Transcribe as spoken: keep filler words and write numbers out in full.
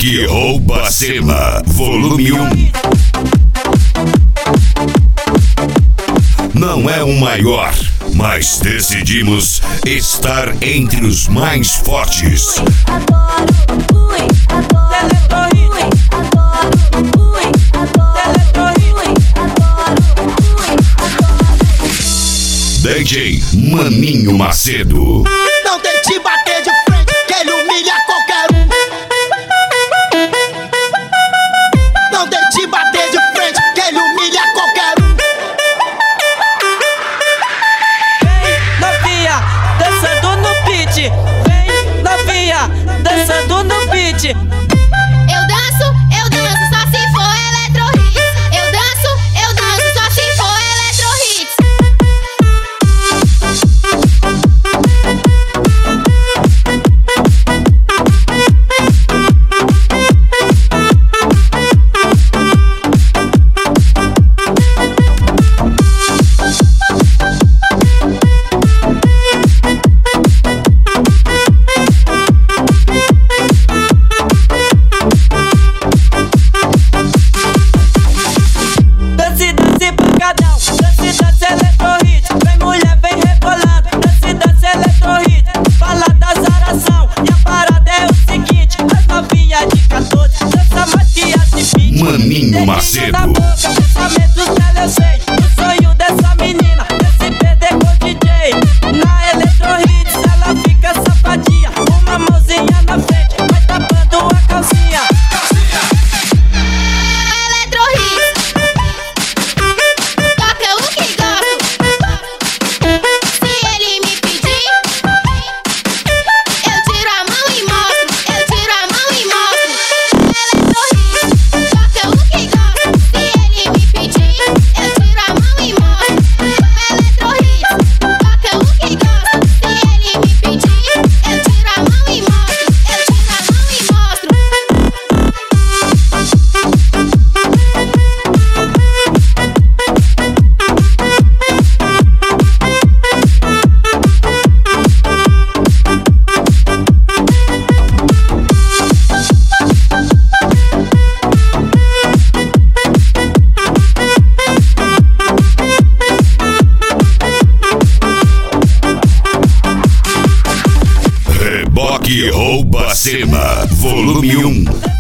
Reboque Roubacema, volume um. Não é o maior, mas decidimos estar entre os mais fortes. D J Maninho Macedo. Não tente bater de frente, que ele humilha qualquer um. Não tente bater de frente, que ele humilha qualquer um. Vem novinha, dançando no beat. Vem novinha, dançando no beat. Eu danço, eu danço só se for eletro hits. Eu danço, eu danço só se for eletro hits. Dance, dance pancadão, dance, dance eletro hits. Vem mulher, vem rebolando, dance, dance eletro hits. Fala da zaração e a parada é o seguinte: as novinhas de catorze dança mais que as de vinte. Maninho Macedo. Na boca, pensamentos dela eu sei. O sonho dessa menina é se perder com o D J. Na eletro hits ela fica safadinha, uma mãozinha na frente, vai tapando a calcinha. Eletro hits. Toca o que gosto. Se ele me pedir, eu tiro a mão e mostro. Eu tiro a mão e mostro. Eletro hits. Toca o que gosto. Se ele me pedir, eu tiro a mão e mostro. Eletro hits. Toca o que gosto. Se ele me pedir, eu tiro a mão e mostro. Eu tiro a mão e mostro. Reboque Roubacema, volume um.